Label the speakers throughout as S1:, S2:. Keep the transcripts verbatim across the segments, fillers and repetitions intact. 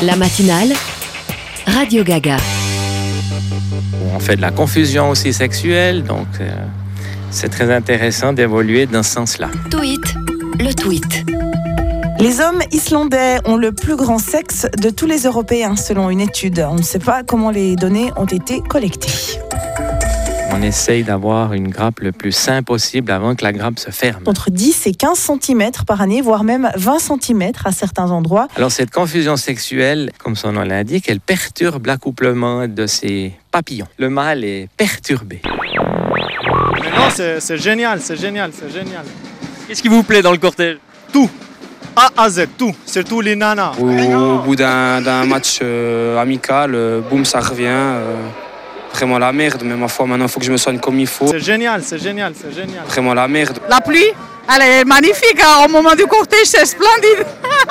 S1: La matinale, Radio Gaga.
S2: On fait de la confusion aussi sexuelle, donc euh, c'est très intéressant d'évoluer dans ce sens-là.
S1: Tweet, le tweet.
S3: Les hommes islandais ont le plus grand sexe de tous les Européens, selon une étude. On ne sait pas comment les données ont été collectées.
S2: On essaye d'avoir une grappe le plus sain possible avant que la grappe se ferme.
S3: Entre dix et quinze centimètres par année, voire même vingt centimètres à certains endroits.
S2: Alors cette confusion sexuelle, comme son nom l'indique, elle perturbe l'accouplement de ces papillons. Le mâle est perturbé.
S4: Mais non, c'est, c'est génial, c'est génial, c'est génial.
S5: Qu'est-ce qui vous plaît dans le cortège?
S4: Tout, A à Z, tout, surtout les nanas.
S6: Au, au bout d'un, d'un match euh, amical, euh, boum, ça revient. Euh, vraiment la merde, mais ma foi, maintenant, il faut que je me soigne comme il faut.
S4: C'est génial, c'est génial, c'est génial.
S6: Vraiment la merde.
S7: La pluie, elle est magnifique, hein. Au moment du cortège, c'est splendide.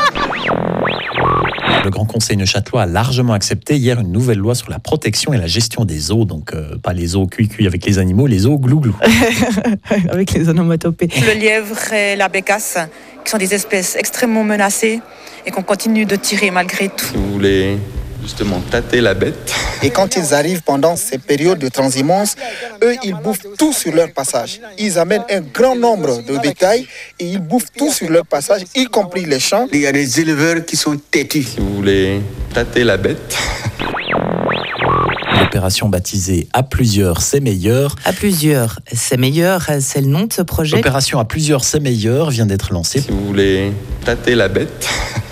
S8: Le Grand Conseil neuchâtelois a largement accepté hier une nouvelle loi sur la protection et la gestion des eaux. Donc, euh, pas les eaux cuit-cuit avec les animaux, les eaux glou-glou.
S3: Avec les onomatopées.
S9: Le lièvre et la bécasse, qui sont des espèces extrêmement menacées et qu'on continue de tirer malgré tout.
S10: Si vous voulez justement tâter la bête.
S11: Et quand ils arrivent pendant ces périodes de transhumance, eux, ils bouffent tout sur leur passage. Ils amènent un grand nombre de bétail et ils bouffent tout sur leur passage, y compris les champs.
S12: Il y a des éleveurs qui sont têtus.
S10: Si vous voulez tâter la bête.
S8: L'opération baptisée À plusieurs, c'est meilleur.
S13: À plusieurs, c'est meilleur, c'est le nom de ce projet.
S8: L'opération À plusieurs, c'est meilleur vient d'être lancée.
S10: Si vous voulez tâter la bête.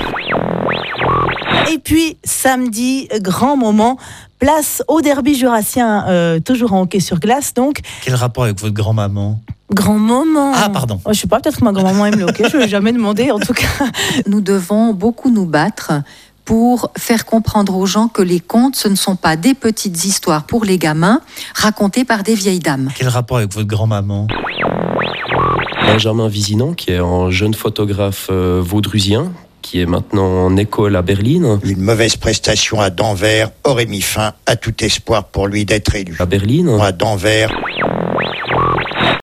S3: Et puis, samedi, grand moment, place au derby jurassien, euh, toujours en hockey sur glace, donc.
S8: Quel rapport avec votre grand-maman ?
S3: Grand moment.
S8: Ah, pardon.
S3: Oh, je sais pas, peut-être que ma grand-maman aime le hockey, je ne l'ai jamais demandé, en tout cas.
S14: Nous devons beaucoup nous battre pour faire comprendre aux gens que les contes, ce ne sont pas des petites histoires pour les gamins, racontées par des vieilles dames.
S8: Quel rapport avec votre grand-maman ?
S15: Benjamin Vizinen, qui est un jeune photographe euh, vaudrusien, qui est maintenant en école à Berlin.
S16: Une mauvaise prestation à Denver aurait mis fin à tout espoir pour lui d'être élu.
S15: À Berlin.
S16: À Denver.